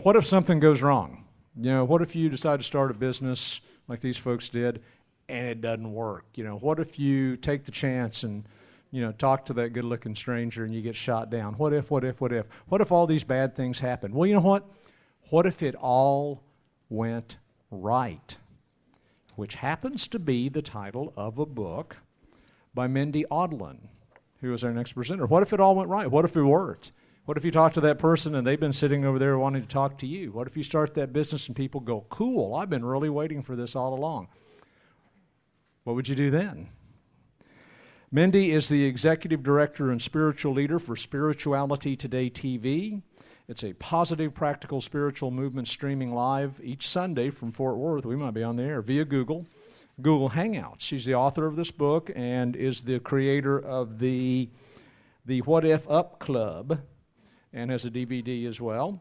what if something goes wrong? What if you decide to start a business like these folks did and it doesn't work? What if you take the chance and, talk to that good-looking stranger and you get shot down? What if? What if all these bad things happen? Well, you know what? What if it all went right? Which happens to be the title of a book by Mindy Odland, who is our next presenter. What if it all went right? What if it worked? What if you talk to that person and they've been sitting over there wanting to talk to you? What if you start that business and people go, cool, I've been really waiting for this all along? What would you do then? Mindy is the executive director and spiritual leader for Spirituality Today TV. It's a positive, practical spiritual movement streaming live each Sunday from Fort Worth. We might be on the air via Google Hangouts. She's the author of this book and is the creator of the What If Up Club and has a DVD as well.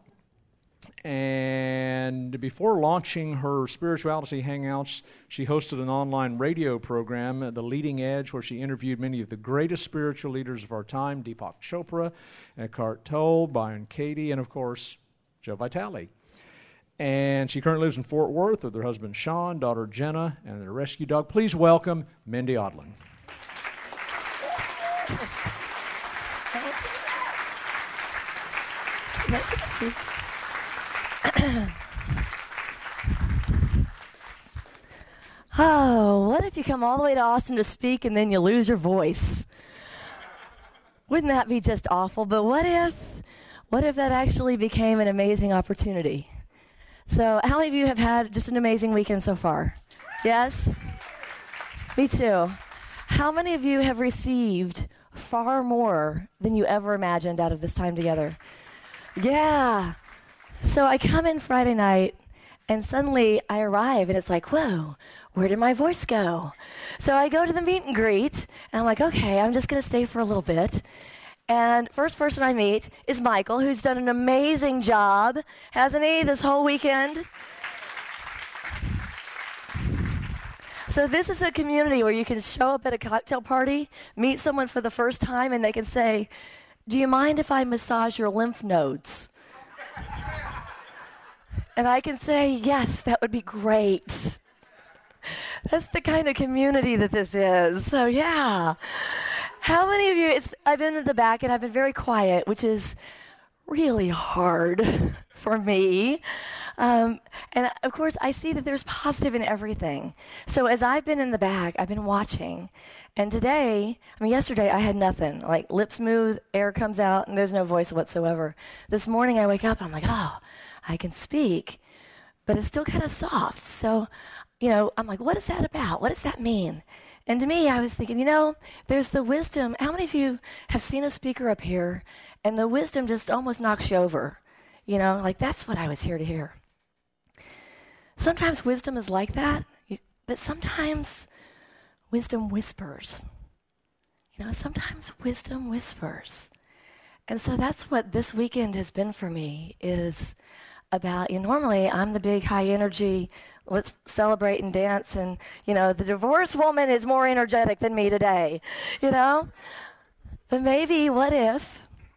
And before launching her Spirituality Hangouts, she hosted an online radio program, The Leading Edge, where she interviewed many of the greatest spiritual leaders of our time, Deepak Chopra, Eckhart Tolle, Byron Katie, and, of course, Joe Vitale. And she currently lives in Fort Worth with her husband, Sean, daughter, Jenna, and their rescue dog. Please welcome Mindy Odland. Oh, what if you come all the way to Austin to speak and then you lose your voice? Wouldn't that be just awful? But what if that actually became an amazing opportunity? So how many of you have had just an amazing weekend so far? Yes? Me too. How many of you have received far more than you ever imagined out of this time together? Yeah. So I come in Friday night, and suddenly I arrive, and it's like, whoa, where did my voice go? So I go to the meet and greet, and I'm like, okay, I'm just going to stay for a little bit. And first person I meet is Michael, who's done an amazing job, hasn't he, this whole weekend? So this is a community where you can show up at a cocktail party, meet someone for the first time, and they can say, do you mind if I massage your lymph nodes? And I can say, yes, that would be great. That's the kind of community that this is. So, yeah. How many of you, I've been in the back and I've been very quiet, which is really hard for me. And, of course, I see that there's positive in everything. So as I've been in the back, I've been watching. And yesterday I had nothing. Like lips move, air comes out, and there's no voice whatsoever. This morning I wake up and I'm like, oh, I can speak, but it's still kind of soft. So, I'm like, what is that about? What does that mean? And to me, I was thinking, there's the wisdom. How many of you have seen a speaker up here and the wisdom just almost knocks you over? Like that's what I was here to hear. Sometimes wisdom is like that, but sometimes wisdom whispers. Sometimes wisdom whispers. And so that's what this weekend has been for me, is about, normally I'm the big high energy, let's celebrate and dance, and, the divorced woman is more energetic than me today, But maybe what if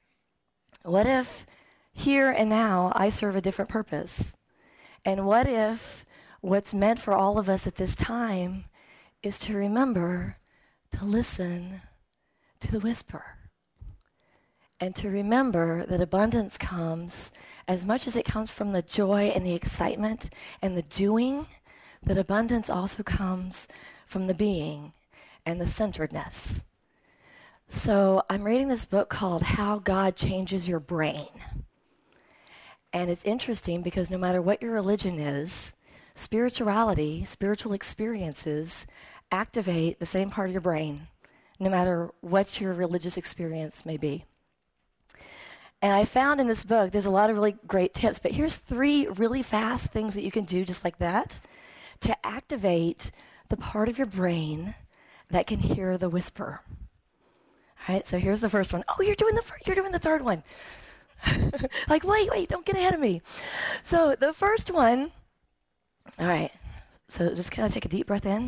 here and now I serve a different purpose? And what if what's meant for all of us at this time is to remember to listen to the whisper? And to remember that abundance comes, as much as it comes from the joy and the excitement and the doing, that abundance also comes from the being and the centeredness. So I'm reading this book called How God Changes Your Brain. And it's interesting because no matter what your religion is, spirituality, spiritual experiences activate the same part of your brain, no matter what your religious experience may be. And I found in this book, there's a lot of really great tips, but here's 3 really fast things that you can do just like that to activate the part of your brain that can hear the whisper. All right, so here's the first one. Oh, you're doing the third one. Like, wait, don't get ahead of me. So the first one, all right, so just kind of take a deep breath in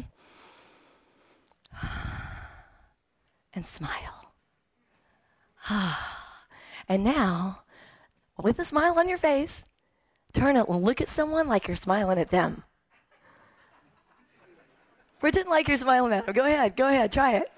and smile. And now, with a smile on your face, turn and look at someone like you're smiling at them. Pretend like you're smiling at them. Go ahead, try it.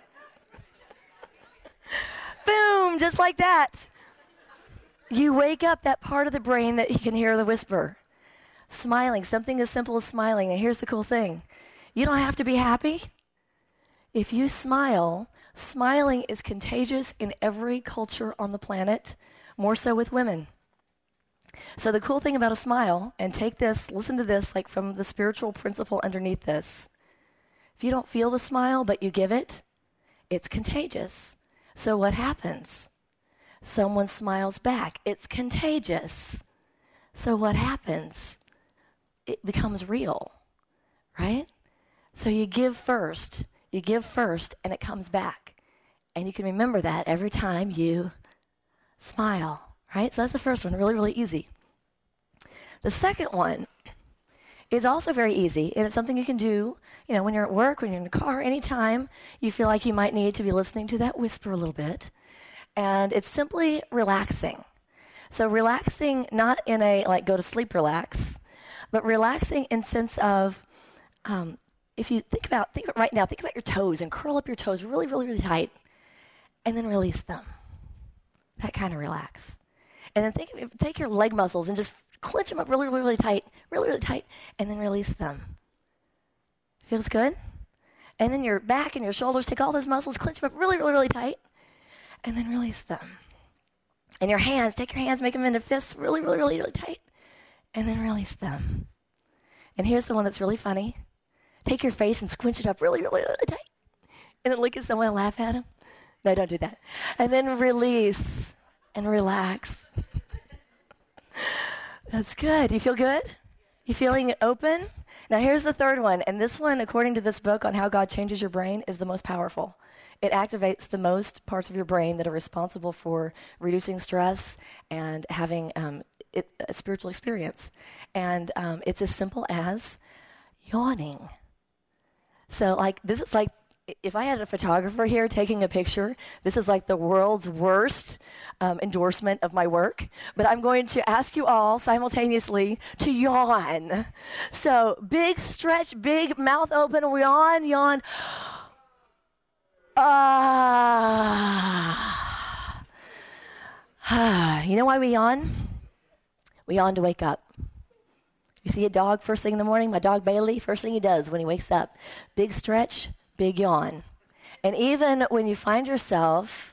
Boom, just like that. You wake up that part of the brain that you can hear the whisper. Smiling, something as simple as smiling. And here's the cool thing. You don't have to be happy. If you smile, smiling is contagious in every culture on the planet, more so with women. So the cool thing about a smile, and take this, listen to this, like from the spiritual principle underneath this. If you don't feel the smile, but you give it, it's contagious. So what happens? Someone smiles back. It's contagious. So what happens? It becomes real, right? So you give first, and it comes back. And you can remember that every time you smile, right? So that's the first one, really, really easy. The second one is also very easy, and it's something you can do, when you're at work, when you're in the car, anytime you feel like you might need to be listening to that whisper a little bit. And it's simply relaxing. So relaxing, not in a, go to sleep relax, but relaxing in sense of, if you think about right now, think about your toes and curl up your toes really, really, really tight, and then release them. That kind of relax. And then take your leg muscles and just clench them up really, really, really tight, and then release them. Feels good? And then your back and your shoulders, take all those muscles, clench them up really, really, really tight, and then release them. And your hands, take your hands, make them into fists really, really, really, really tight, and then release them. And here's the one that's really funny. Take your face and squinch it up really, really, really tight, and then look at someone and laugh at them. No, don't do that. And then release and relax. That's good. You feel good? You feeling open? Now here's the third one, and this one, according to this book on how God changes your brain, is the most powerful. It activates the most parts of your brain that are responsible for reducing stress and having a spiritual experience. And it's as simple as yawning. So this is like, if I had a photographer here taking a picture, this is like the world's worst endorsement of my work. But I'm going to ask you all simultaneously to yawn. So big stretch, big mouth open, yawn. You know why we yawn? We yawn to wake up. You see a dog first thing in the morning? My dog Bailey, first thing he does when he wakes up, big stretch, big yawn. And even when you find yourself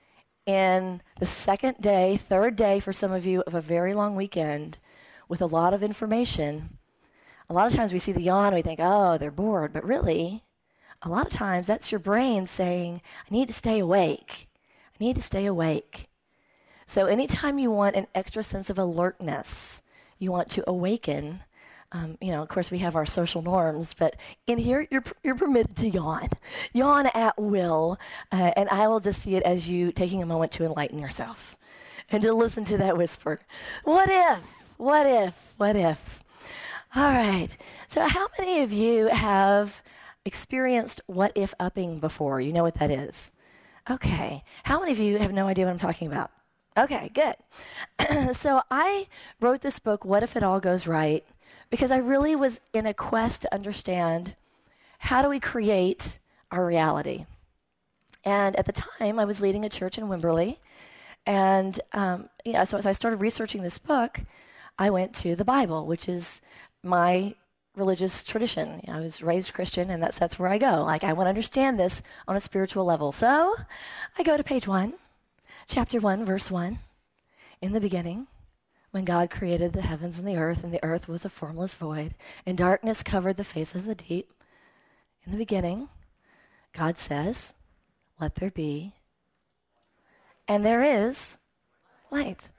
in the second day, third day for some of you of a very long weekend with a lot of information, a lot of times we see the yawn and we think, oh, they're bored. But really, a lot of times that's your brain saying, I need to stay awake. I need to stay awake. So anytime you want an extra sense of alertness, you want to awaken. Of course, we have our social norms, but in here, you're permitted to yawn. Yawn at will, and I will just see it as you taking a moment to enlighten yourself and to listen to that whisper. What if? What if? What if? All right. So how many of you have experienced what if upping before? You know what that is? Okay. How many of you have no idea what I'm talking about? Okay, good. So I wrote this book, What If It All Goes Right, because I really was in a quest to understand how do we create our reality. And at the time, I was leading a church in Wimberley. And so as I started researching this book, I went to the Bible, which is my religious tradition. I was raised Christian, and that's where I go. I want to understand this on a spiritual level. So I go to page 1. Chapter 1, verse 1, in the beginning, when God created the heavens and the earth was a formless void, and darkness covered the face of the deep. In the beginning, God says, let there be, and there is light.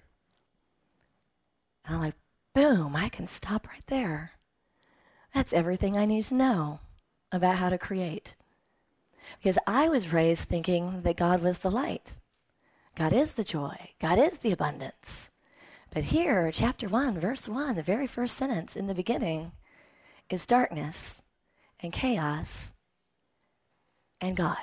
And I'm like, boom, I can stop right there. That's everything I need to know about how to create. Because I was raised thinking that God was the light. God is the joy. God is the abundance. But here, chapter 1, verse 1, the very first sentence in the beginning is darkness and chaos and God.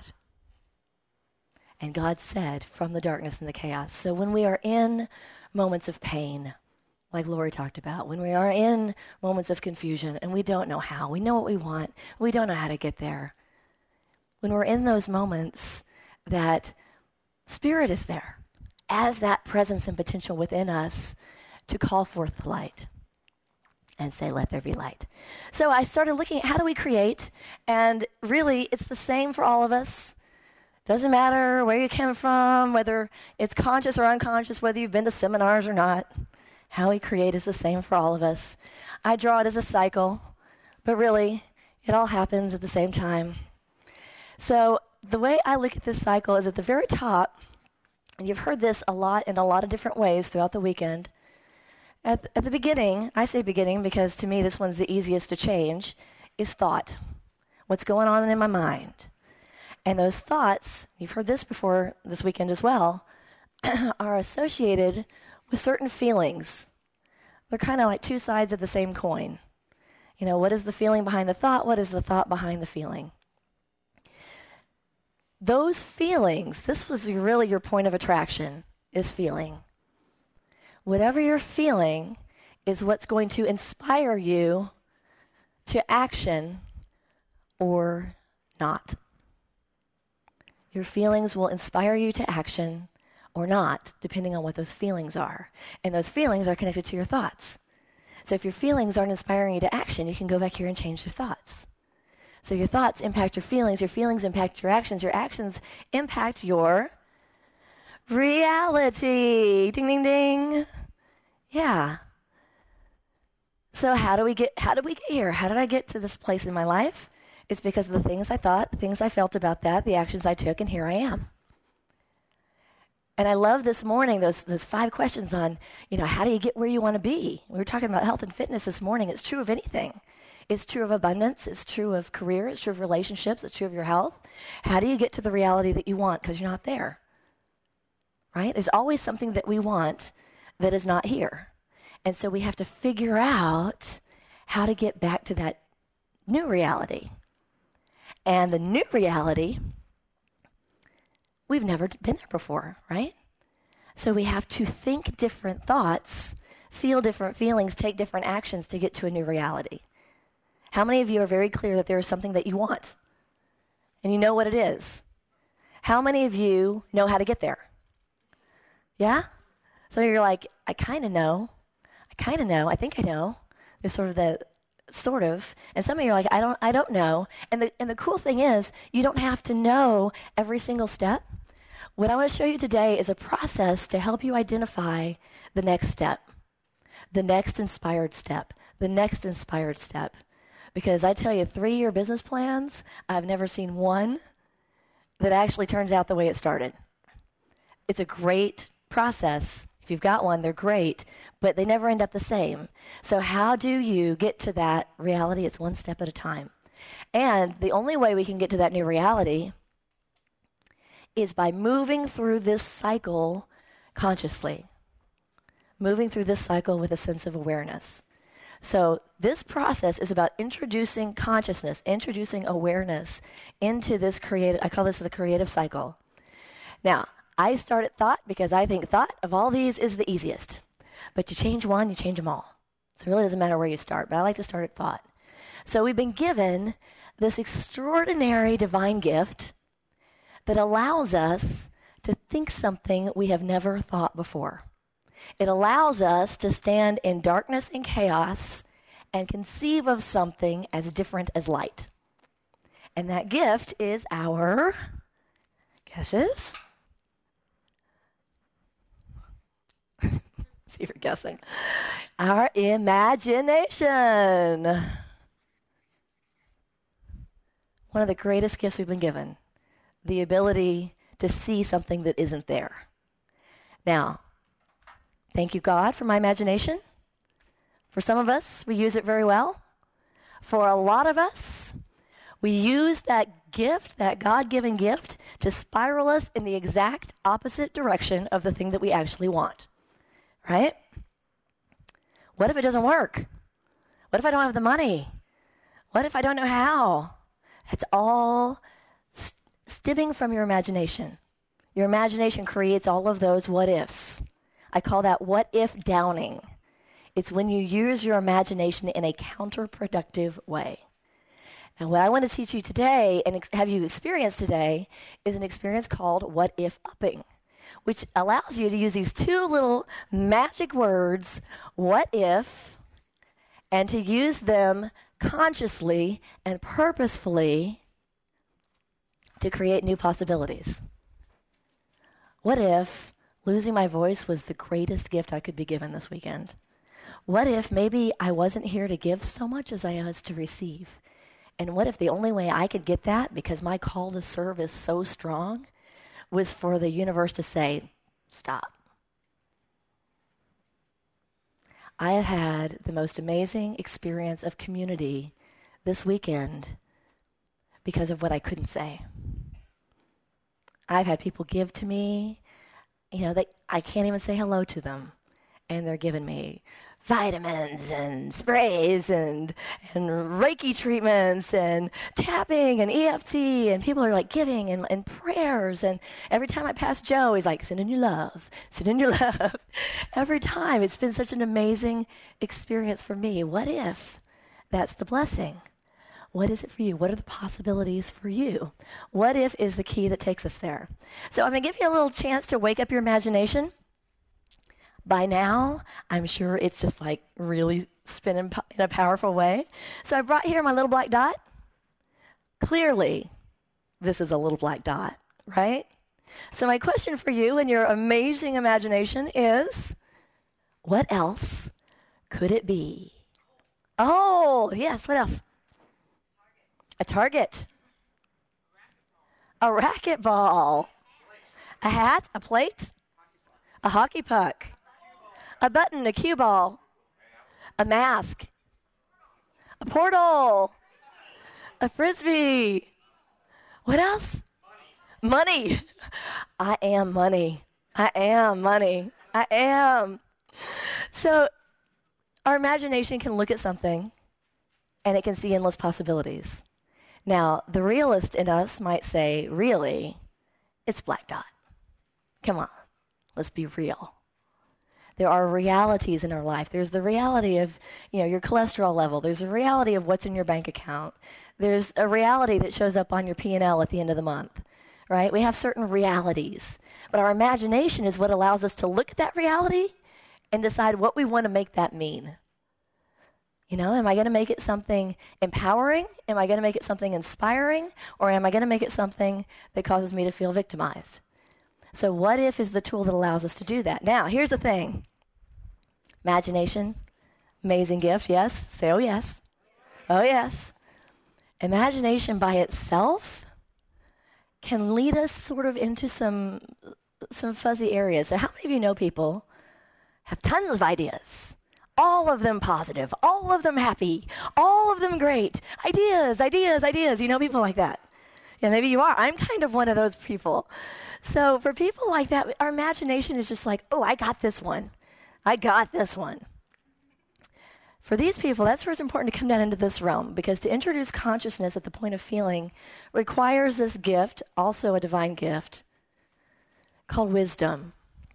And God said from the darkness and the chaos. So when we are in moments of pain like Lori talked about, when we are in moments of confusion and we don't know how, we know what we want, we don't know how to get there. When we're in those moments, that Spirit is there as that presence and potential within us to call forth the light and say, let there be light. So I started looking at how do we create, and really it's the same for all of us. Doesn't matter where you came from, whether it's conscious or unconscious, whether you've been to seminars or not. How we create is the same for all of us. I draw it as a cycle, but really it all happens at the same time. So the way I look at this cycle is at the very top, and you've heard this a lot in a lot of different ways throughout the weekend. At the beginning, I say beginning because to me this one's the easiest to change, is thought. What's going on in my mind? And those thoughts, you've heard this before this weekend as well, are associated with certain feelings. They're kind of like two sides of the same coin. You know, what is the feeling behind the thought? What is the thought behind the feeling? Those feelings, this was really your point of attraction, is feeling. Whatever you're feeling is what's going to inspire you to action or not. Your feelings will inspire you to action or not, depending on what those feelings are. And those feelings are connected to your thoughts. So if your feelings aren't inspiring you to action, you can go back here and change your thoughts. So your thoughts impact your feelings impact your actions impact your reality. Ding, ding, ding. Yeah. So how do we get here? How did I get to this place in my life? It's because of the things I thought, the things I felt about that, the actions I took, and here I am. And I love this morning, those 5 questions on, how do you get where you want to be? We were talking about health and fitness this morning. It's true of anything. It's true of abundance. It's true of career. It's true of relationships. It's true of your health. How do you get to the reality that you want? Because you're not there, right? There's always something that we want that is not here. And so we have to figure out how to get back to that new reality. And the new reality, we've never been there before, right? So we have to think different thoughts, feel different feelings, take different actions to get to a new reality. How many of you are very clear that there is something that you want and you know what it is? How many of you know how to get there? Yeah? So you're like, I kind of know. I think I know. There's sort of. And some of you are like, I don't know. And the cool thing is, you don't have to know every single step. What I want to show you today is a process to help you identify the next step, the next inspired step, the next inspired step. Because I tell you, 3-year business plans, I've never seen one that actually turns out the way it started. It's a great process. If you've got one, they're great, but they never end up the same. So how do you get to that reality? It's one step at a time. And the only way we can get to that new reality is by moving through this cycle consciously, moving through this cycle with a sense of awareness. So this process is about introducing consciousness, introducing awareness into this I call this the creative cycle. Now, I started thought because I think thought of all these is the easiest. But you change one, you change them all. So it really doesn't matter where you start, but I like to start at thought. So we've been given this extraordinary divine gift that allows us to think something we have never thought before. It allows us to stand in darkness and chaos and conceive of something as different as light. And that gift is our, guesses? See if you're guessing. Our imagination. One of the greatest gifts we've been given. The ability to see something that isn't there. Now, thank you, God, for my imagination. For some of us, we use it very well. For a lot of us, we use that gift, that God-given gift, to spiral us in the exact opposite direction of the thing that we actually want. Right? What if it doesn't work? What if I don't have the money? What if I don't know how? It's all stemming from your imagination. Your imagination creates all of those what ifs. I call that what if downing. It's when you use your imagination in a counterproductive way. And what I want to teach you today and have you experience today is an experience called what if upping, which allows you to use these two little magic words, what if, and to use them consciously and purposefully to create new possibilities. What if losing my voice was the greatest gift I could be given this weekend? What if maybe I wasn't here to give so much as I was to receive? And what if the only way I could get that, because my call to serve is so strong, was for the universe to say, stop. I have had the most amazing experience of community this weekend because of what I couldn't say. I've had people give to me, I can't even say hello to them, and they're giving me vitamins and sprays and Reiki treatments and tapping and EFT, and people are like giving and prayers. And every time I pass Joe, he's like, send in your love, send in your love. Every time. It's been such an amazing experience for me. What if that's the blessing? What is it for you? What are the possibilities for you? What if is the key that takes us there. So I'm going to give you a little chance to wake up your imagination. By now, I'm sure it's just like really spinning in a powerful way. So I brought here my little black dot. Clearly, this is a little black dot, right? So my question for you and your amazing imagination is, what else could it be? Oh, yes, what else? A target. A racquetball. A hat, a plate, a hockey puck. A button, a cue ball, a mask, a portal, a frisbee. What else? Money. I am money. I am money. I am. So our imagination can look at something and it can see endless possibilities. Now, the realist in us might say, really, it's black dot. Come on, let's be real. There are realities in our life. There's the reality of, your cholesterol level. There's the reality of what's in your bank account. There's a reality that shows up on your P&L at the end of the month, right? We have certain realities. But our imagination is what allows us to look at that reality and decide what we want to make that mean. Am I going to make it something empowering? Am I going to make it something inspiring? Or am I going to make it something that causes me to feel victimized? So what if is the tool that allows us to do that. Now, here's the thing. Imagination, amazing gift, yes? Say, oh, yes. Oh, yes. Imagination by itself can lead us sort of into some fuzzy areas. So how many of you know people have tons of ideas? All of them positive, all of them happy, all of them great. Ideas, ideas, ideas. You know people like that. Yeah, maybe you are. I'm kind of one of those people. So for people like that, our imagination is just like, oh, I got this one. I got this one. For these people, that's where it's important to come down into this realm, because to introduce consciousness at the point of feeling requires this gift, also a divine gift, called wisdom.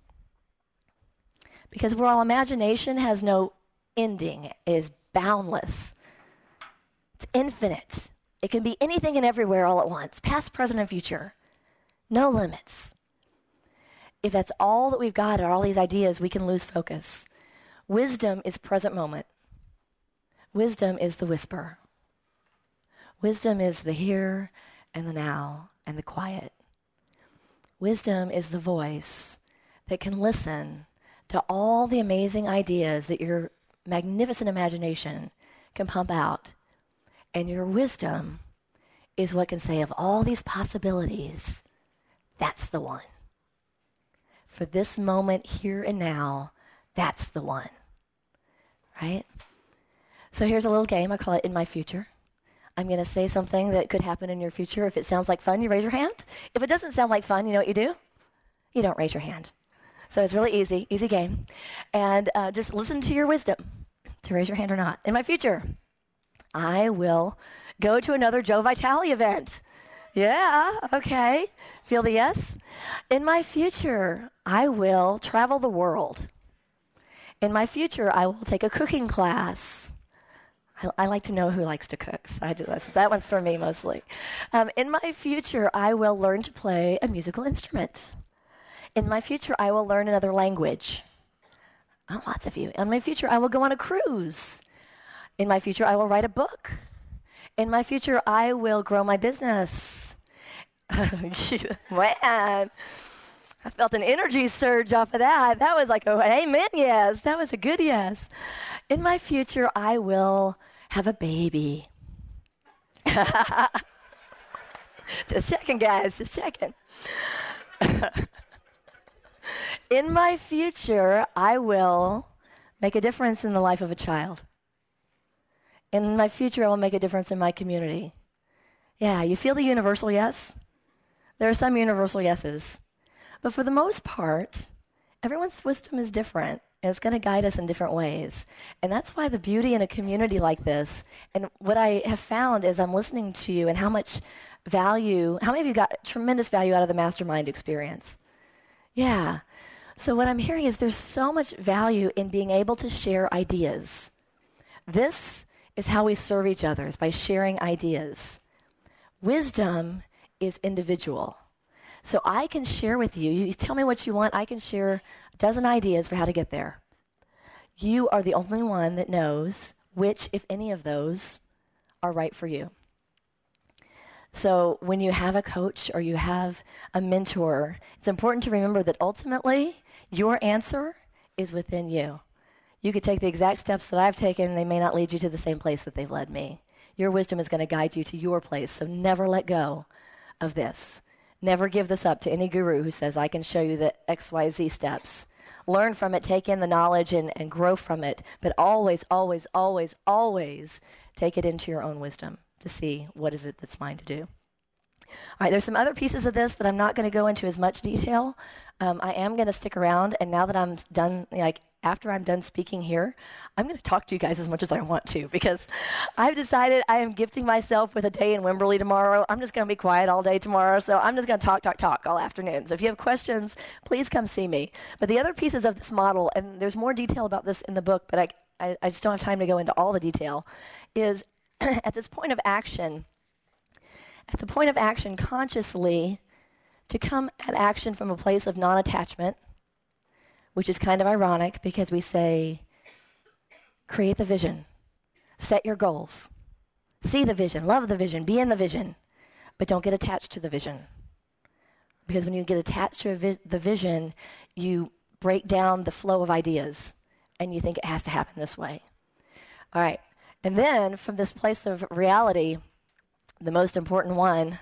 Because while imagination has no ending, it is boundless. It's infinite. It can be anything and everywhere all at once, past, present, and future. No limits. If that's all that we've got are all these ideas, we can lose focus. Wisdom is present moment. Wisdom is the whisper. Wisdom is the here and the now and the quiet. Wisdom is the voice that can listen to all the amazing ideas that your magnificent imagination can pump out. And your wisdom is what can say, of all these possibilities, that's the one. For this moment, here and now, that's the one. Right? So here's a little game. I call it In My Future. I'm going to say something that could happen in your future. If it sounds like fun, you raise your hand. If it doesn't sound like fun, you know what you do? You don't raise your hand. So it's really easy game. And just listen to your wisdom to raise your hand or not. In my future, I will go to another Joe Vitale event. Yeah, okay. Feel the yes? In my future, I will travel the world. In my future, I will take a cooking class. I like to know who likes to cook. So that one's for me mostly. In my future, I will learn to play a musical instrument. In my future, I will learn another language. Oh, lots of you. In my future, I will go on a cruise. In my future, I will write a book. In my future, I will grow my business. Man, I felt an energy surge off of that. That was like, oh, amen, yes. That was a good yes. In my future, I will have a baby. Just checking, guys, just checking. In my future, I will make a difference in the life of a child. In my future, I will make a difference in my community. Yeah, you feel the universal yes? There are some universal yeses. But for the most part, everyone's wisdom is different, and it's going to guide us in different ways. And that's why the beauty in a community like this, and what I have found as I'm listening to you and how much value, how many of you got tremendous value out of the mastermind experience? Yeah. So what I'm hearing is there's so much value in being able to share ideas. This is how we serve each other, is by sharing ideas. Wisdom is individual. So I can share with you, you tell me what you want, I can share a dozen ideas for how to get there. You are the only one that knows which, if any of those, are right for you. So when you have a coach or you have a mentor, it's important to remember that ultimately your answer is within you. You could take the exact steps that I've taken, and they may not lead you to the same place that they've led me. Your wisdom is going to guide you to your place, so never let go of this. Never give this up to any guru who says, I can show you the XYZ steps. Learn from it, take in the knowledge, and grow from it. But always, always, always, always take it into your own wisdom to see what is it that's mine to do. All right, there's some other pieces of this that I'm not going to go into as much detail. I am going to stick around, and now that I'm done, after I'm done speaking here, I'm going to talk to you guys as much as I want to, because I've decided I am gifting myself with a day in Wimberley tomorrow. I'm just going to be quiet all day tomorrow, so I'm just going to talk all afternoon. So if you have questions, please come see me. But the other pieces of this model, and there's more detail about this in the book, but I just don't have time to go into all the detail, is at this point of action, consciously, to come at action from a place of non-attachment, which is kind of ironic because we say, create the vision, set your goals, see the vision, love the vision, be in the vision, but don't get attached to the vision. Because when you get attached to the vision, you break down the flow of ideas, and you think it has to happen this way. All right. And then from this place of reality, the most important one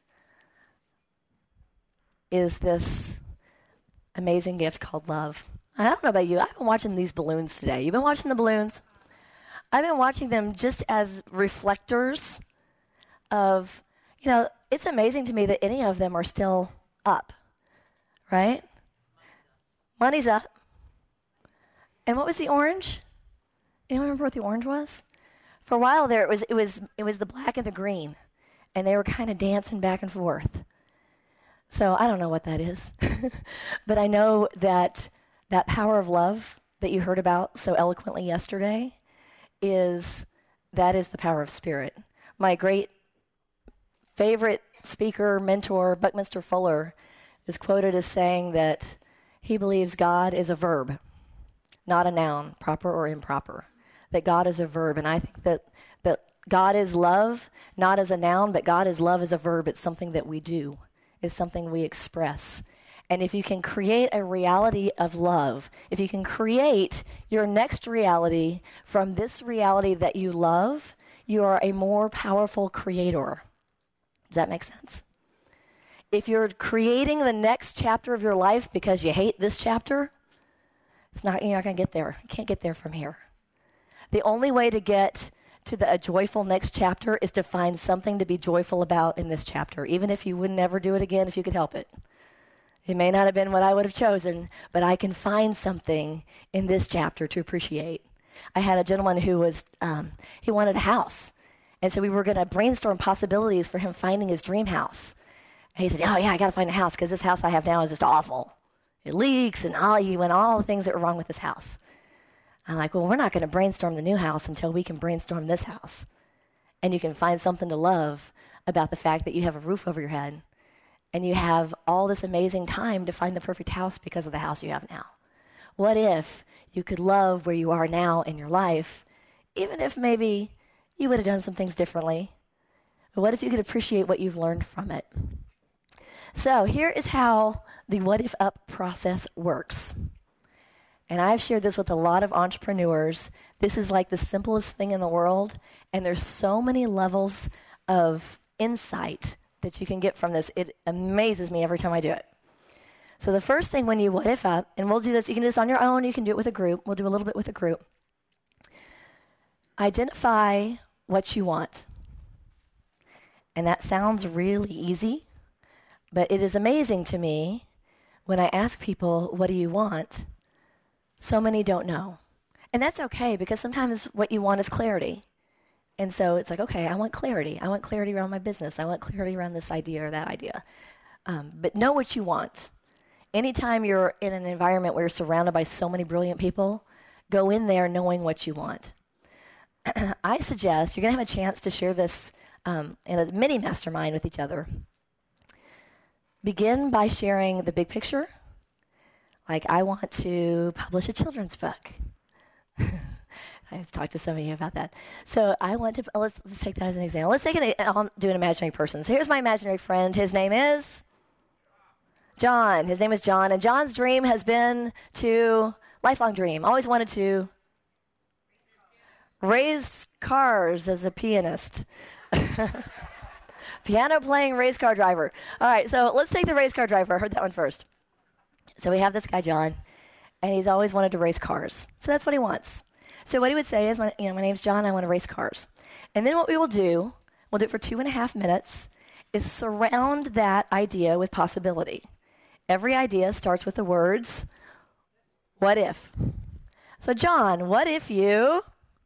is this amazing gift called love. I don't know about you. I've been watching these balloons today. You've been watching the balloons? I've been watching them just as reflectors of, it's amazing to me that any of them are still up, right? Money's up. And what was the orange? Anyone remember what the orange was? For a while there, it was the black and the green, and they were kind of dancing back and forth. So I don't know what that is, but I know that power of love that you heard about so eloquently yesterday is the power of spirit. My great favorite speaker, mentor, Buckminster Fuller, is quoted as saying that he believes God is a verb, not a noun, proper or improper. That God is a verb, and I think that God is love, not as a noun, but God is love as a verb. It's something that we do. It's something we express. And if you can create a reality of love, if you can create your next reality from this reality that you love, you are a more powerful creator. Does that make sense? If you're creating the next chapter of your life because you hate this chapter, you're not going to get there. You can't get there from here. The only way to get to a joyful next chapter is to find something to be joyful about in this chapter, even if you would never do it again if you could help it. It may not have been what I would have chosen, but I can find something in this chapter to appreciate. I had a gentleman who was, he wanted a house. And so we were going to brainstorm possibilities for him finding his dream house. And he said, oh yeah, I got to find a house because this house I have now is just awful. It leaks and all the things that were wrong with this house. I'm like, well, we're not going to brainstorm the new house until we can brainstorm this house. And you can find something to love about the fact that you have a roof over your head and you have all this amazing time to find the perfect house because of the house you have now. What if you could love where you are now in your life, even if maybe you would have done some things differently? But what if you could appreciate what you've learned from it? So here is how the What If Up process works. And I've shared this with a lot of entrepreneurs. This is like the simplest thing in the world, and there's so many levels of insight that you can get from this. It amazes me every time I do it. So the first thing when you what if up, and we'll do this, you can do this on your own, you can do it with a group. We'll do a little bit with a group. Identify what you want. And that sounds really easy, but it is amazing to me when I ask people, what do you want? So many don't know. And that's okay, because sometimes what you want is clarity. And so it's like, okay, I want clarity. I want clarity around my business. I want clarity around this idea or that idea. But know what you want. Anytime you're in an environment where you're surrounded by so many brilliant people, go in there knowing what you want. I suggest you're going to have a chance to share this in a mini mastermind with each other. Begin by sharing the big picture. Like, I want to publish a children's book. I've talked to some of you about that. So I want to, let's take that as an example. Let's I'll do an imaginary person. So here's my imaginary friend. His name is John. His name is John. And John's dream has been lifelong dream, always wanted to race cars as a pianist. Piano playing race car driver. All right, so let's take the race car driver. I heard that one first. So we have this guy, John, and he's always wanted to race cars. So that's what he wants. So what he would say is, my name's John, I want to race cars. And then what we will do, we'll do it for 2.5 minutes, is surround that idea with possibility. Every idea starts with the words, what if? So John, what if you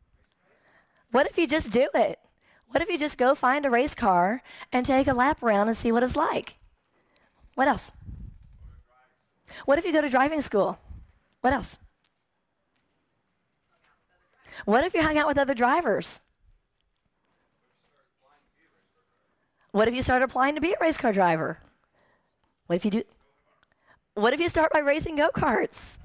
just do it? What if you just go find a race car and take a lap around and see what it's like? What else? What if you go to driving school? What else? What if you hung out with other drivers? What if you start applying to be a race car driver? What if you start by racing go-karts?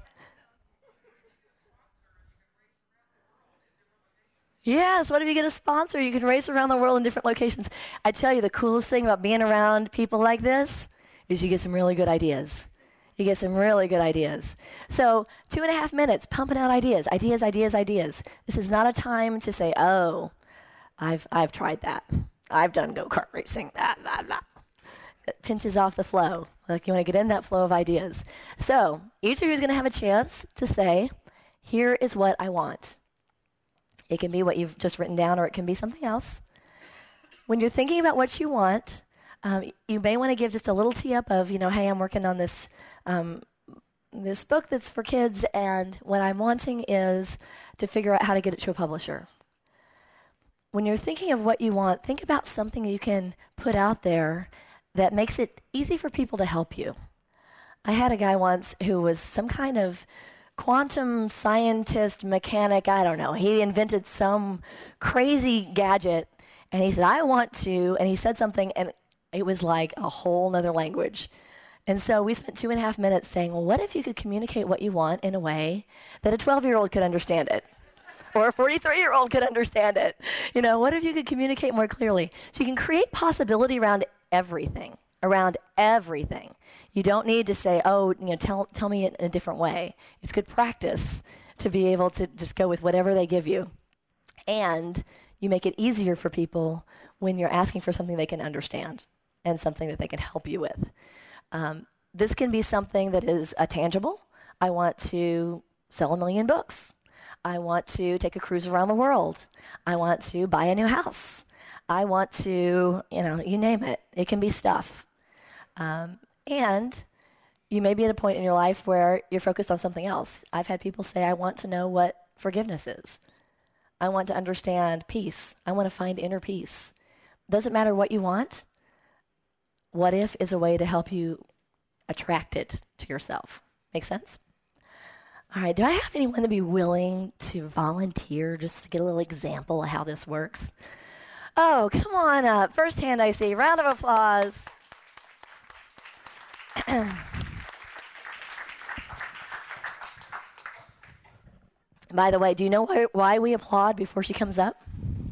Yes, what if you get a sponsor? You can race around the world in different locations. I tell you, the coolest thing about being around people like this is you get some really good ideas. You get some really good ideas. So 2.5 minutes, pumping out ideas. This is not a time to say, oh, I've tried that. I've done go-kart racing. It pinches off the flow. Like, you want to get in that flow of ideas. So each of you is going to have a chance to say, here is what I want. It can be what you've just written down, or it can be something else. When you're thinking about what you want, you may want to give just a little tee up of, hey, I'm working on this this book that's for kids, and what I'm wanting is to figure out how to get it to a publisher. When you're thinking of what you want, think about something you can put out there that makes it easy for people to help you. I had a guy once who was some kind of quantum scientist, mechanic, I don't know. He invented some crazy gadget, and he said, I want to, and he said something, and it was like a whole nother language. And so we spent 2.5 minutes saying, well, what if you could communicate what you want in a way that a 12-year-old could understand it? Or a 43-year-old could understand it? What if you could communicate more clearly? So you can create possibility around everything. You don't need to say, tell me it in a different way. It's good practice to be able to just go with whatever they give you. And you make it easier for people when you're asking for something they can understand and something that they can help you with. This can be something that is tangible. I want to sell 1 million books. I want to take a cruise around the world. I want to buy a new house. I want to, you name it. It can be stuff. And you may be at a point in your life where you're focused on something else. I've had people say, I want to know what forgiveness is. I want to understand peace. I want to find inner peace. Doesn't matter what you want. What if is a way to help you attract it to yourself. Make sense? All right, do I have anyone to be willing to volunteer just to get a little example of how this works? Oh, come on up. First hand I see. Round of applause. By the way, do you know why we applaud before she comes up?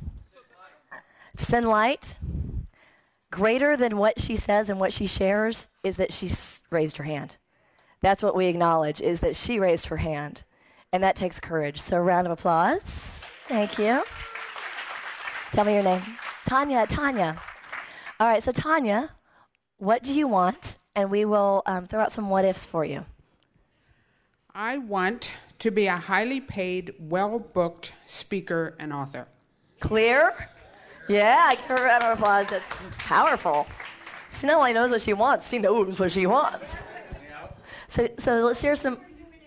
Send light. Greater than what she says and what she shares is that she raised her hand. That's what we acknowledge, is that she raised her hand. And that takes courage. So a round of applause. Thank you. Tell me your name. Tanya. All right, so Tanya, what do you want? And we will throw out some what-ifs for you. I want to be a highly paid, well-booked speaker and author. Clear? Yeah, give her a round of applause. That's powerful. She not only knows what she wants, she knows what she wants. So let's share some.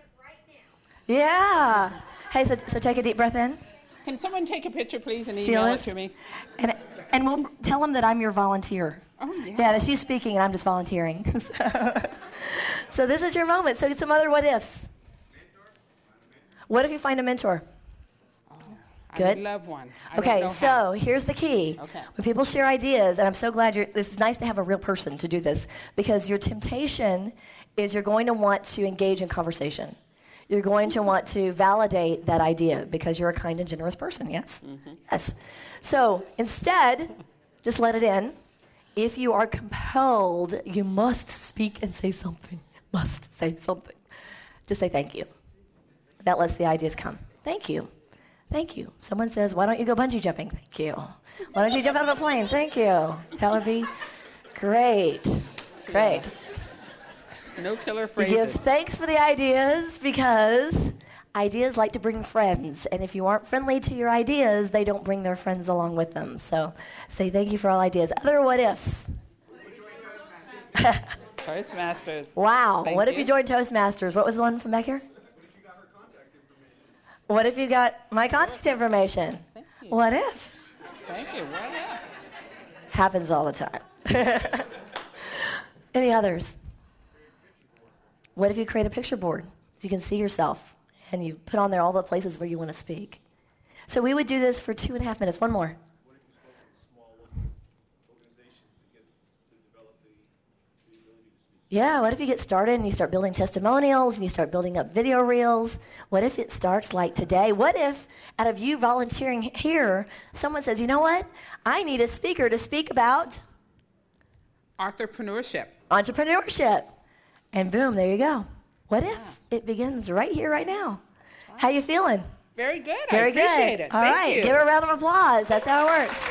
Yeah. Hey, so take a deep breath in. Can someone take a picture, please, and email it to me? And we'll tell them that I'm your volunteer. Oh, yeah. Yeah, that she's speaking and I'm just volunteering. So this is your moment. So get some other what ifs. What if you find a mentor? Good. I would love one. Okay, so here's the key. Okay. When people share ideas, and I'm so glad this is nice to have a real person to do this, because your temptation is you're going to want to engage in conversation. You're going to want to validate that idea because you're a kind and generous person, yes? Mm-hmm. Yes. So instead, just let it in. If you are compelled, you must speak and say something. Must say something. Just say thank you. That lets the ideas come. Thank you. Thank you. Someone says, why don't you go bungee jumping? Thank you. Why don't you jump out of a plane? Thank you. That would be great. Great. No killer phrases. Give thanks for the ideas, because ideas like to bring friends. And if you aren't friendly to your ideas, they don't bring their friends along with them. So say thank you for all ideas. Other what ifs? Toastmasters. Wow. Thank What you. if you joined Toastmasters? What was the one from back here? What if you got my contact information? Thank you. What if? Thank you. What if? Happens all the time. Any others? What if you create a picture board so you can see yourself and you put on there all the places where you want to speak? So we would do this for 2.5 minutes. One more. What if you spoke to small organizations to develop the ability to speak? Yeah, what if you get started and you start building testimonials and you start building up video reels? What if it starts like today? What if, out of you volunteering here, someone says, you know what? I need a speaker to speak about Entrepreneurship. And boom, there you go. What if it begins right here, right now? How you feeling? Very good. Very I appreciate good. it. All Thank right, you. give her a round of applause. That's how it works.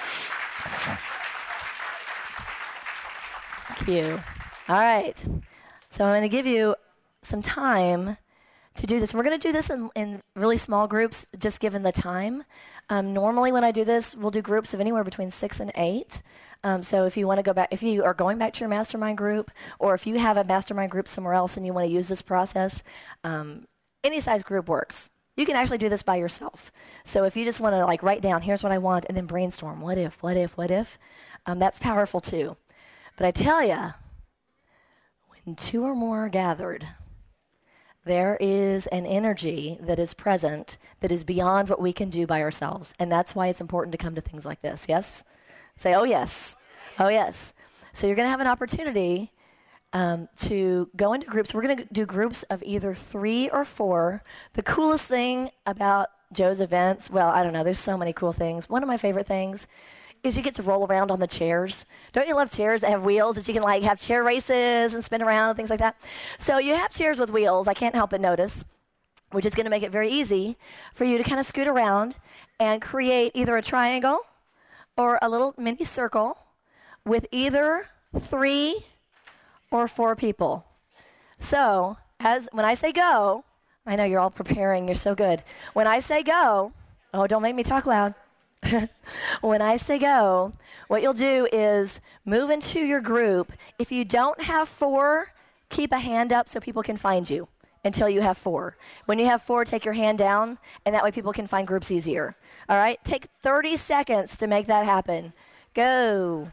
Thank you. All right. So I'm going to give you some time to do this. We're going to do this in really small groups, just given the time. Normally when I do this, we'll do groups of anywhere between 6 and 8. So if you want to go back, if you are going back to your mastermind group, or if you have a mastermind group somewhere else and you want to use this process, any size group works. You can actually do this by yourself. So if you just want to like write down, here's what I want, and then brainstorm, what if, that's powerful too. But I tell you, when 2 or more are gathered, there is an energy that is present that is beyond what we can do by ourselves. And that's why it's important to come to things like this. Yes? Say, oh, yes. Oh, yes. So you're going to have an opportunity to go into groups. We're going to do groups of either 3 or 4. The coolest thing about Joe's events, well, I don't know. There's so many cool things. One of my favorite things is you get to roll around on the chairs. Don't you love chairs that have wheels that you can like have chair races and spin around and things like that? So you have chairs with wheels, I can't help but notice, which is going to make it very easy for you to kind of scoot around and create either a triangle or a little mini circle with either 3 or 4 people. So when I say go, I know you're all preparing, you're so good. When I say go, oh, don't make me talk loud. When I say go, what you'll do is move into your group. If you don't have 4, keep a hand up so people can find you until you have 4. When you have 4, take your hand down, and that way people can find groups easier. All right? Take 30 seconds to make that happen. Go.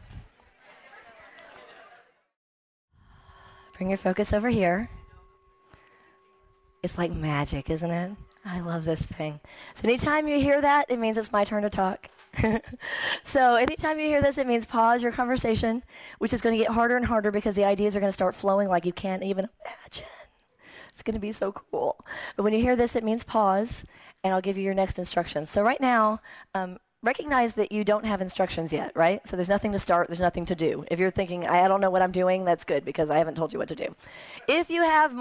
Bring your focus over here. It's like magic, isn't it? I love this thing. So anytime you hear that, it means it's my turn to talk. So anytime you hear this, it means pause your conversation, which is going to get harder and harder because the ideas are going to start flowing like you can't even imagine. It's going to be so cool. But when you hear this, it means pause, and I'll give you your next instructions. So right now, recognize that you don't have instructions yet, right? So there's nothing to start, there's nothing to do. If you're thinking, I don't know what I'm doing, that's good because I haven't told you what to do. If you have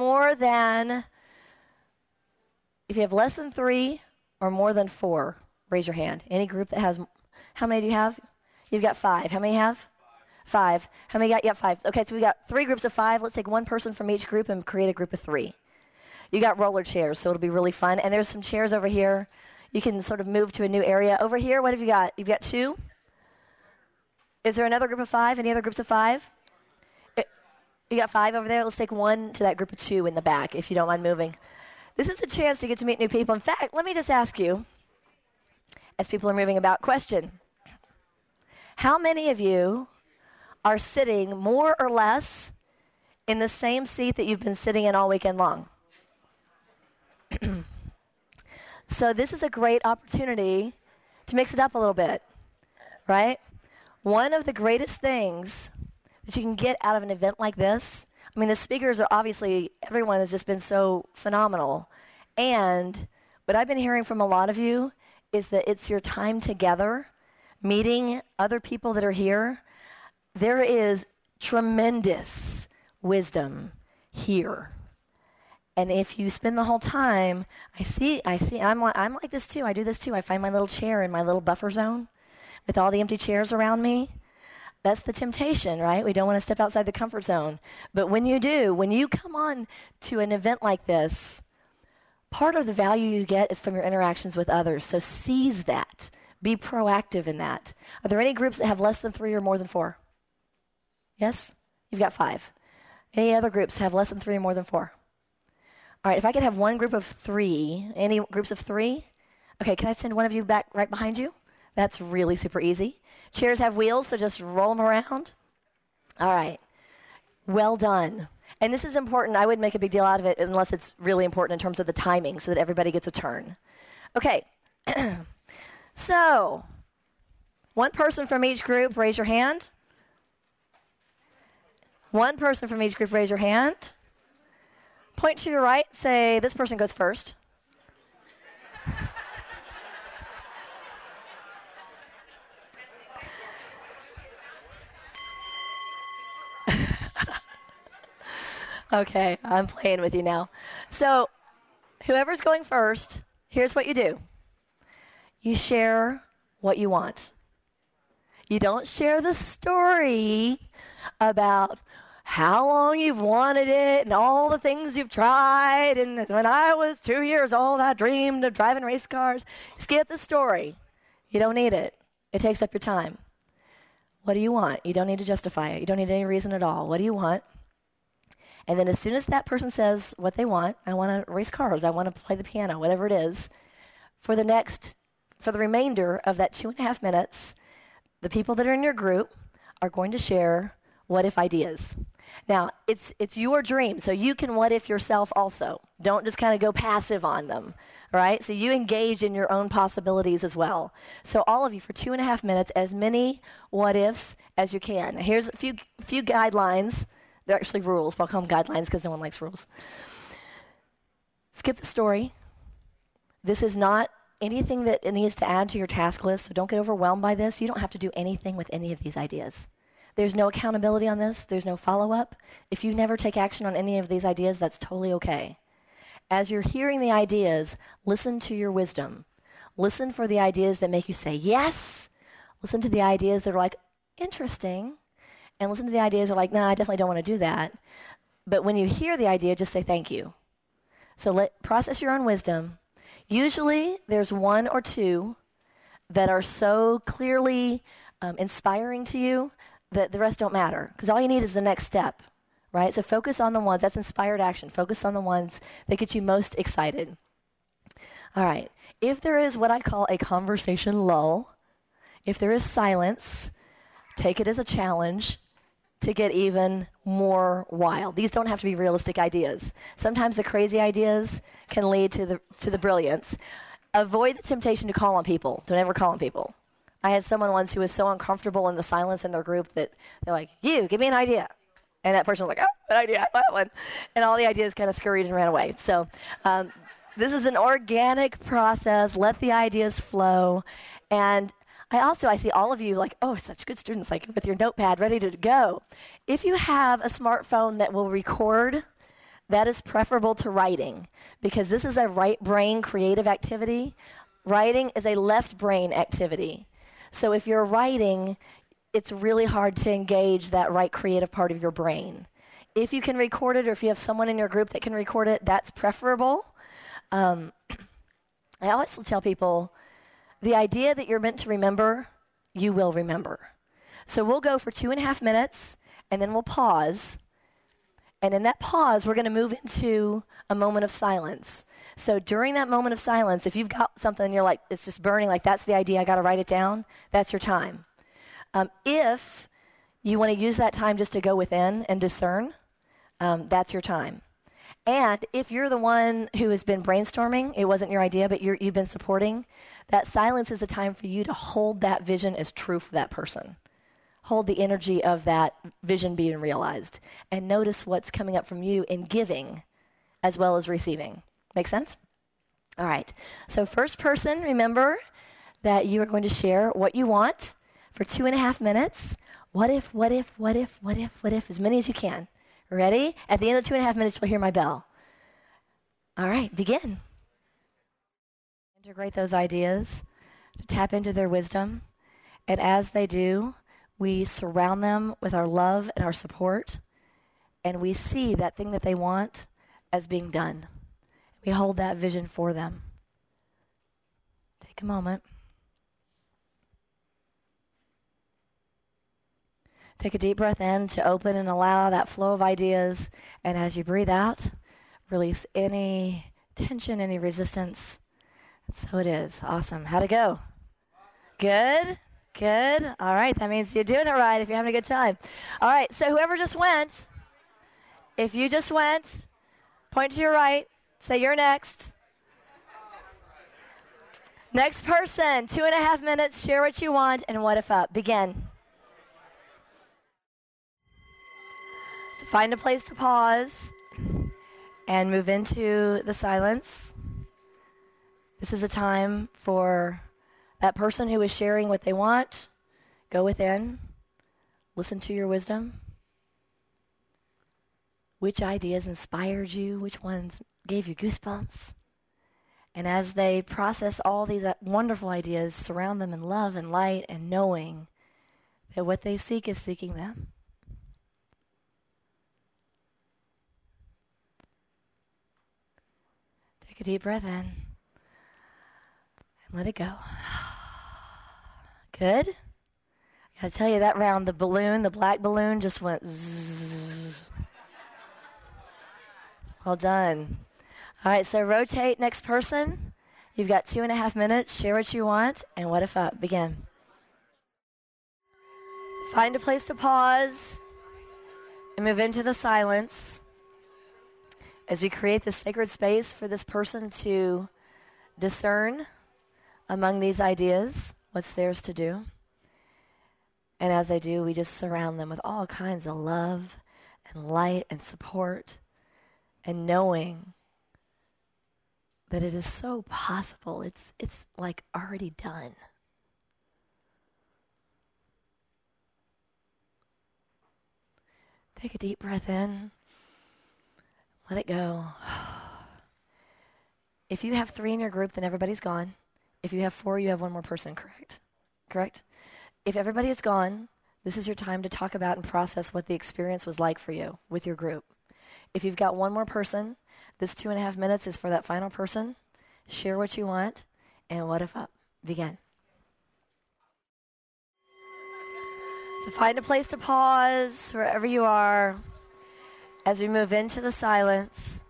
less than 3 or more than 4, raise your hand. Any group that has, how many do you have? You've got 5. How many have? 5. How many got? You got 5. Okay, so we got 3 groups of 5. Let's take one person from each group and create a group of 3. You got roller chairs, so it'll be really fun. And there's some chairs over here. You can sort of move to a new area. Over here, what have you got? You've got 2? Is there another group of 5? Any other groups of 5? You got 5 over there? Let's take one to that group of 2 in the back, if you don't mind moving. This is a chance to get to meet new people. In fact, let me just ask you, as people are moving about, question. How many of you are sitting more or less in the same seat that you've been sitting in all weekend long? So this is a great opportunity to mix it up a little bit, right? One of the greatest things that you can get out of an event like this, I mean, the speakers are obviously, everyone has just been so phenomenal. And what I've been hearing from a lot of you is that it's your time together, meeting other people that are here. There is tremendous wisdom here. And if you spend the whole time, I see, I'm like this too. I do this too. I find my little chair in my little buffer zone with all the empty chairs around me. That's the temptation, right? We don't want to step outside the comfort zone. But when you do, when you come on to an event like this, part of the value you get is from your interactions with others. So seize that. Be proactive in that. Are there any groups that have less than 3 or more than 4? Yes? You've got 5. Any other groups have less than 3 or more than 4? All right, if I could have one group of 3, any groups of 3? Okay, can I send one of you back right behind you? That's really super easy. Chairs have wheels, so just roll them around. All right, well done. And this is important. I wouldn't make a big deal out of it unless it's really important in terms of the timing so that everybody gets a turn. Okay, so one person from each group, raise your hand. One person from each group, raise your hand. Point to your right, say, this person goes first. Okay, I'm playing with you now. So, whoever's going first, here's what you do. You share what you want. You don't share the story about how long you've wanted it and all the things you've tried. And when I was 2 years old, I dreamed of driving race cars. Skip the story. You don't need it. It takes up your time. What do you want? You don't need to justify it. You don't need any reason at all. What do you want? And then as soon as that person says what they want, I want to race cars, I want to play the piano, whatever it is, for the remainder of that 2.5 minutes, the people that are in your group are going to share what-if ideas. Now, it's your dream, so you can what-if yourself also. Don't just kind of go passive on them, right? So you engage in your own possibilities as well. So all of you, for 2.5 minutes, as many what-ifs as you can. Now, here's a few guidelines. They're actually rules, but I'll call them guidelines because no one likes rules. Skip the story. This is not anything that it needs to add to your task list, so don't get overwhelmed by this. You don't have to do anything with any of these ideas. There's no accountability on this. There's no follow-up. If you never take action on any of these ideas, that's totally okay. As you're hearing the ideas, listen to your wisdom. Listen for the ideas that make you say yes. Listen to the ideas that are like, interesting. And listen to the ideas that are like, nah, I definitely don't want to do that. But when you hear the idea, just say thank you. So process your own wisdom. Usually, there's 1 or 2 that are so clearly inspiring to you that the rest don't matter. Because all you need is the next step, right? So focus on the ones, that's inspired action. Focus on the ones that get you most excited. All right. If there is what I call a conversation lull, if there is silence, take it as a challenge to get even more wild. These don't have to be realistic ideas. Sometimes the crazy ideas can lead to the brilliance. Avoid the temptation to call on people. Don't ever call on people. I had someone once who was so uncomfortable in the silence in their group that they're like, "You, give me an idea." And that person was like, "Oh, an idea, I got one." And all the ideas kind of scurried and ran away. So this is an organic process. Let the ideas flow. And I see all of you like, oh, such good students, like with your notepad ready to go. If you have a smartphone that will record, that is preferable to writing because this is a right brain creative activity. Writing is a left brain activity. So if you're writing, it's really hard to engage that right creative part of your brain. If you can record it or if you have someone in your group that can record it, that's preferable. I always tell people, the idea that you're meant to remember, you will remember. So we'll go for 2.5 minutes, and then we'll pause. And in that pause, we're going to move into a moment of silence. So during that moment of silence, if you've got something and you're like, it's just burning, like that's the idea, I got to write it down, that's your time. If you want to use that time just to go within and discern, that's your time. And if you're the one who has been brainstorming, it wasn't your idea, but you've been supporting, that silence is a time for you to hold that vision as true for that person. Hold the energy of that vision being realized. And notice what's coming up from you in giving as well as receiving. Make sense? All right. So first person, remember that you are going to share what you want for 2.5 minutes. What if, as many as you can. Ready? At the end of 2.5 minutes, you'll hear my bell. All right, begin. Integrate those ideas, to tap into their wisdom. And as they do, we surround them with our love and our support. And we see that thing that they want as being done. We hold that vision for them. Take a moment. Take a deep breath in to open and allow that flow of ideas. And as you breathe out, release any tension, any resistance. And so it is. Awesome. How'd it go? Good? Good. All right. That means you're doing it right if you're having a good time. All right. So whoever just went, if you just went, point to your right. Say you're next. Next person, 2.5 minutes. Share what you want and what if up. Begin. So find a place to pause and move into the silence. This is a time for that person who is sharing what they want. Go within. Listen to your wisdom. Which ideas inspired you? Which ones gave you goosebumps? And as they process all these wonderful ideas, surround them in love and light and knowing that what they seek is seeking them. Take a deep breath in and let it go. Good. I gotta tell you, that round, the balloon, the black balloon, just went zzz. Well done. All right, so rotate. Next person. You've got 2.5 minutes. Share what you want and what if up. Begin. So find a place to pause and move into the silence as we create this sacred space for this person to discern among these ideas what's theirs to do. And as they do, we just surround them with all kinds of love and light and support and knowing that it is so possible. It's like already done. Take a deep breath in. Let it go. If you have 3 in your group, then everybody's gone. If you have 4, you have 1 more person, correct? Correct? If everybody is gone, this is your time to talk about and process what the experience was like for you with your group. If you've got 1 more person, this 2.5 minutes is for that final person. Share what you want and what if up. Begin. So find a place to pause wherever you are as we move into the silence.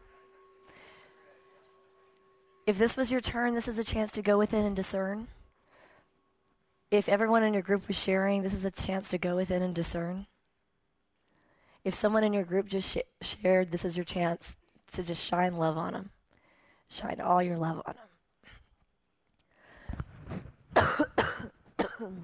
If this was your turn, this is a chance to go within and discern. If everyone in your group was sharing, this is a chance to go within and discern. if someone in your group just shared, this is your chance to just shine love on them. Shine all your love on them.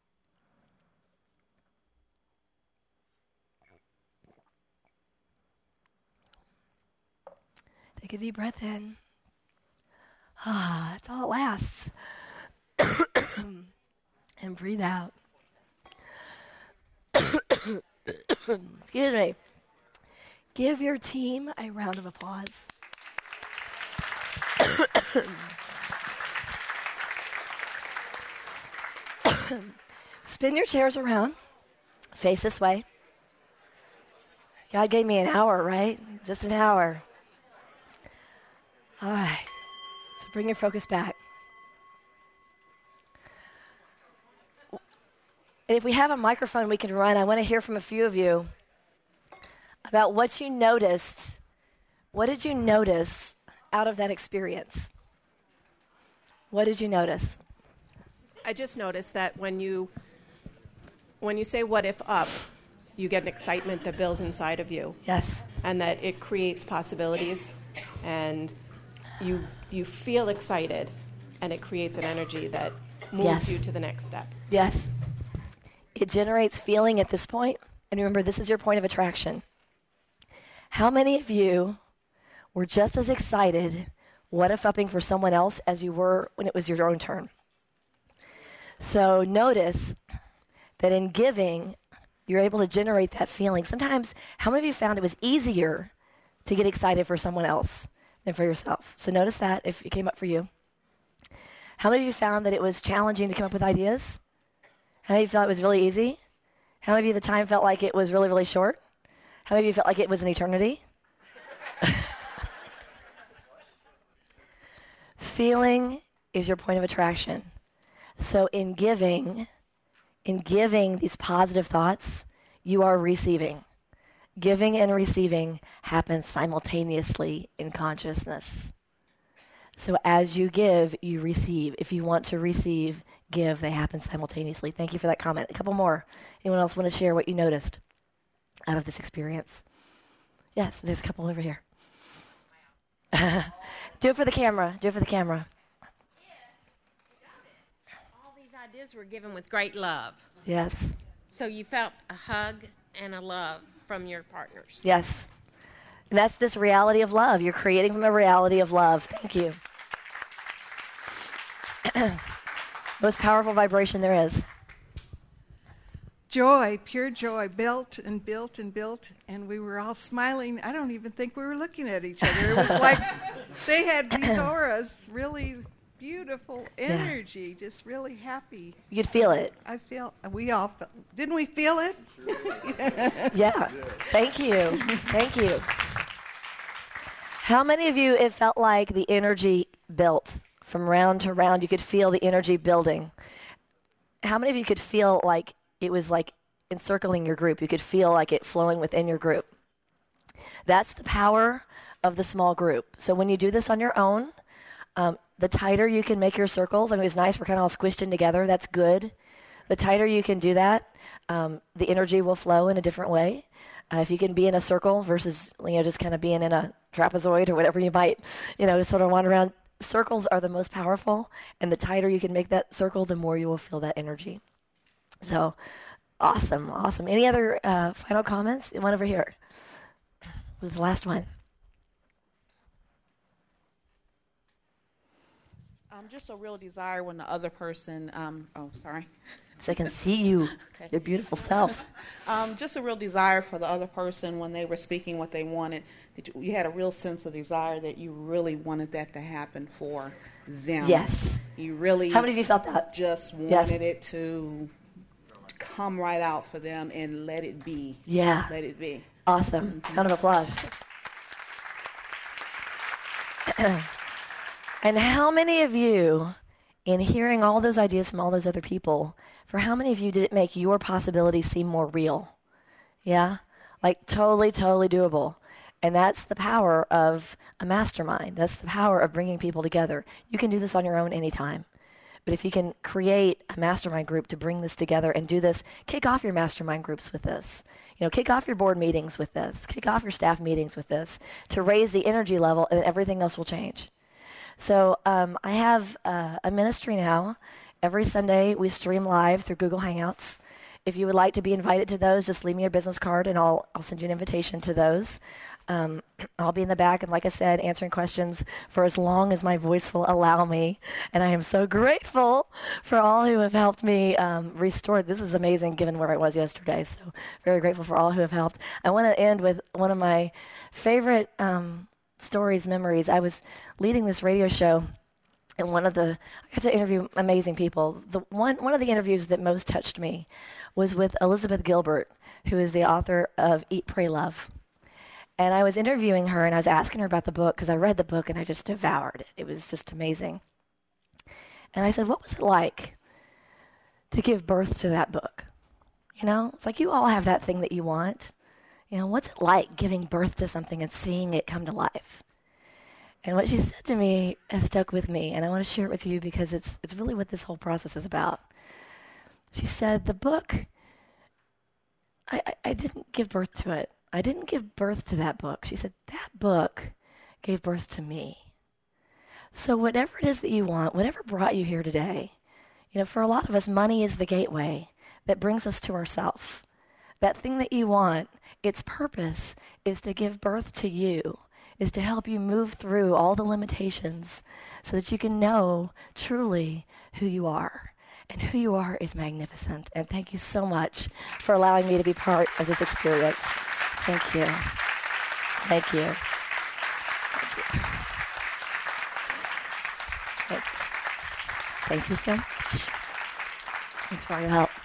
Take a deep breath in. That's all it lasts. And breathe out. Excuse me. Give your team a round of applause. Spin your chairs around. Face this way. God gave me an hour, right? Just an hour. All right. So bring your focus back. And if we have a microphone we can run, I want to hear from a few of you about what you noticed. What did you notice out of that experience? What did you notice? I just noticed that when you say what if up, you get an excitement that builds inside of you. Yes. And that it creates possibilities, and you feel excited, and it creates an energy that moves you to the next step. Yes. It generates feeling at this point, and remember, this is your point of attraction. How many of you were just as excited what if upping for someone else as you were when it was your own turn? So notice that in giving, you're able to generate that feeling. Sometimes, how many of you found it was easier to get excited for someone else than for yourself? So notice that if it came up for you. How many of you found that it was challenging to come up with ideas? How many of you felt it was really easy? How many of you the time felt like it was really, really short? How many of you felt like it was an eternity? Feeling is your point of attraction. So in giving these positive thoughts, you are receiving. Giving and receiving happen simultaneously in consciousness. So as you give, you receive. If you want to receive, give, they happen simultaneously. Thank you for that comment. A couple more. Anyone else want to share what you noticed out of this experience? Yes, there's a couple over here. Do it for the camera. Do it for the camera. All these ideas were given with great love. Yes. So you felt a hug and a love from your partners. Yes. And that's this reality of love. You're creating from a reality of love. Thank you. Most powerful vibration there is. Joy, pure joy, built and built and built, and we were all smiling. I don't even think we were looking at each other. It was like they had these auras, really beautiful energy, just really happy. You could feel it. We all felt, didn't we feel it? Yeah. Thank you. Thank you. How many of you, it felt like the energy built from round to round? You could feel the energy building. How many of you could feel like it was like encircling your group? You could feel like it flowing within your group. That's the power of the small group. So when you do this on your own, the tighter you can make your circles. I mean, it's nice. We're kind of all squished in together. That's good. The tighter you can do that, the energy will flow in a different way. If you can be in a circle versus, just kind of being in a trapezoid or whatever you might, sort of wander around. Circles are the most powerful, and the tighter you can make that circle, the more you will feel that energy. So, awesome. Any other final comments? One over here. This is the last one. Just a real desire when the other person, sorry. So I can see you, Okay. your beautiful self. Just a real desire for the other person when they were speaking what they wanted. You had a real sense of desire that you really wanted that to happen for them. Yes. You really. How many of you felt that? Just wanted it to come right out for them and let it be. Yeah. Let it be. Awesome. Round of applause. And how many of you, in hearing all those ideas from all those other people, for how many of you did it make your possibilities seem more real? Yeah? Like totally, totally doable. And that's the power of a mastermind. That's the power of bringing people together. You can do this on your own anytime. But if you can create a mastermind group to bring this together and do this, kick off your mastermind groups with this. Kick off your board meetings with this. Kick off your staff meetings with this to raise the energy level, and everything else will change. So I have a ministry now. Every Sunday we stream live through Google Hangouts. If you would like to be invited to those, just leave me your business card, and I'll send you an invitation to those. I'll be in the back, and like I said, answering questions for as long as my voice will allow me. And I am so grateful for all who have helped me restore. This is amazing given where I was yesterday. So very grateful for all who have helped. I want to end with one of my favorite stories, memories. I was leading this radio show, and I got to interview amazing people. One of the interviews that most touched me was with Elizabeth Gilbert, who is the author of Eat, Pray, Love. And I was interviewing her, and I was asking her about the book, because I read the book, and I just devoured it. It was just amazing. And I said, what was it like to give birth to that book? It's like you all have that thing that you want. What's it like giving birth to something and seeing it come to life? And what she said to me has stuck with me, and I want to share it with you because it's really what this whole process is about. She said, the book, I didn't give birth to it. I didn't give birth to that book. She said, that book gave birth to me. So whatever it is that you want, whatever brought you here today, for a lot of us, money is the gateway that brings us to ourself. That thing that you want, its purpose is to give birth to you, is to help you move through all the limitations so that you can know truly who you are. And who you are is magnificent. And thank you so much for allowing me to be part of this experience. Thank you. Thank you. Thank you so much. Thanks for all your help.